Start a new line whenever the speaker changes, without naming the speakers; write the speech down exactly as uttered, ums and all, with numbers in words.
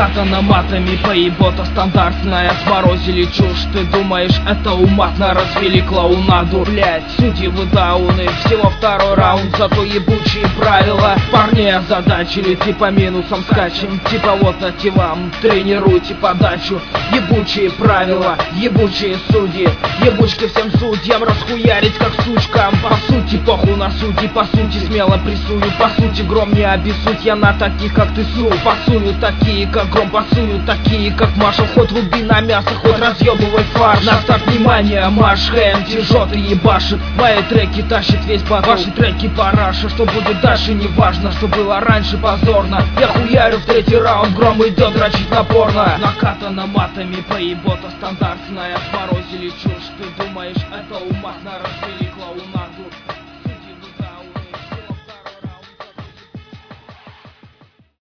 Накатано матами, поебота стандартная. Сморозили чушь, ты думаешь, это уматно? Развели клоунаду, блять, судьи вы дауны. Всего второй раунд, зато ебучие правила. Парней озадачили, типа минусом скачем. Типа вот эти вам, тренируйте подачу. Ебучие правила, ебучие судьи. Ебучки всем судьям расхуярить как сучкам. По сути, похуй на судьи, по сути смело прессую. По сути, гром не обессудь, я на таких как ты су. Пасую такие как гром, пасую такие как Маша. Хоть руби на мясо, хоть разъебывай фарш. На старт внимание, Маш Хэм тяжет и ебашит. Мои треки тащит весь батл, ваши треки параша. Что будет дальше, не важно, что было раньше позорно. Я хуярю в третий раунд, гром идет дрочить напорно. Накатано матами, поебота стандартная. Сморозили чушь, ты думаешь, это уматно?